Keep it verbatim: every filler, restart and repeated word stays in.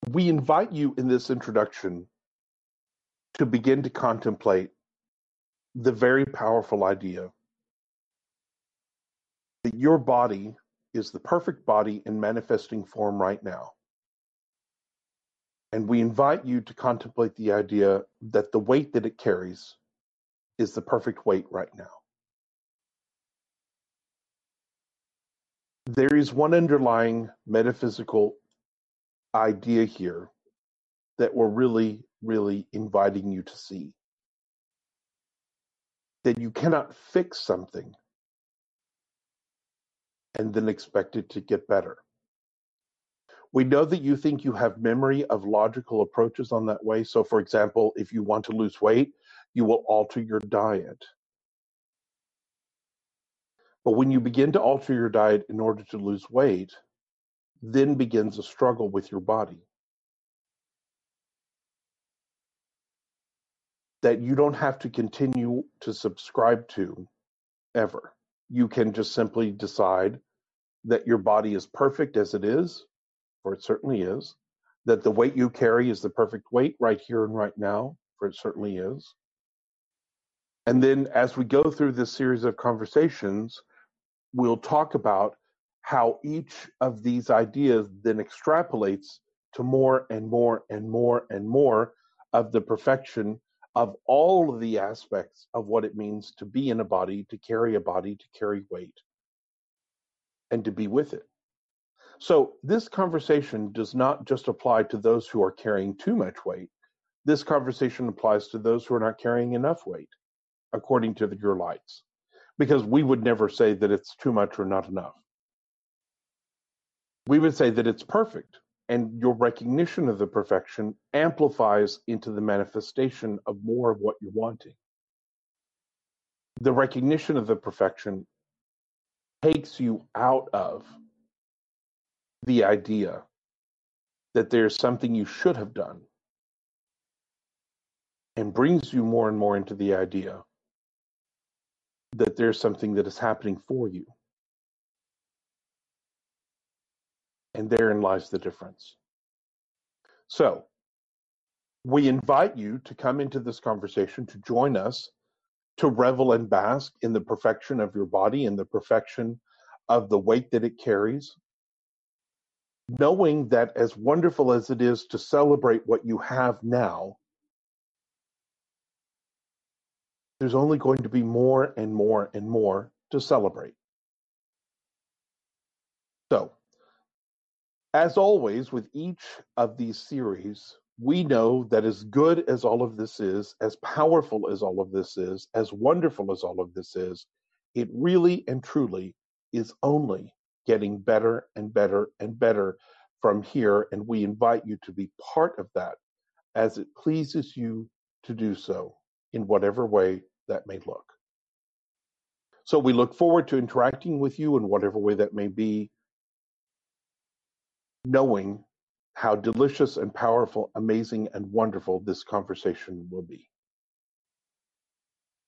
We invite you in this introduction to begin to contemplate the very powerful idea that your body is the perfect body in manifesting form right now. And we invite you to contemplate the idea that the weight that it carries is the perfect weight right now. There is one underlying metaphysical idea here that we're really, really inviting you to see. That you cannot fix something and then expect it to get better. We know that you think you have memory of logical approaches on that way. So, for example, if you want to lose weight, you will alter your diet. But when you begin to alter your diet in order to lose weight, then begins a struggle with your body that you don't have to continue to subscribe to ever. You can just simply decide that your body is perfect as it is, for it certainly is, that the weight you carry is the perfect weight right here and right now, for it certainly is. And then as we go through this series of conversations, we'll talk about how each of these ideas then extrapolates to more and more and more and more of the perfection of all of the aspects of what it means to be in a body, to carry a body, to carry weight, and to be with it. So this conversation does not just apply to those who are carrying too much weight. This conversation applies to those who are not carrying enough weight, according to the, your lights. Because we would never say that it's too much or not enough. We would say that it's perfect, and your recognition of the perfection amplifies into the manifestation of more of what you're wanting. The recognition of the perfection takes you out of the idea that there's something you should have done and brings you more and more into the idea that there's something that is happening for you. And therein lies the difference. So, we invite you to come into this conversation, to join us, to revel and bask in the perfection of your body and the perfection of the weight that it carries, knowing that as wonderful as it is to celebrate what you have now, there's only going to be more and more and more to celebrate. So, as always, with each of these series, we know that as good as all of this is, as powerful as all of this is, as wonderful as all of this is, it really and truly is only getting better and better and better from here, and we invite you to be part of that as it pleases you to do so in whatever way that may look. So we look forward to interacting with you in whatever way that may be, knowing how delicious and powerful, amazing, and wonderful this conversation will be.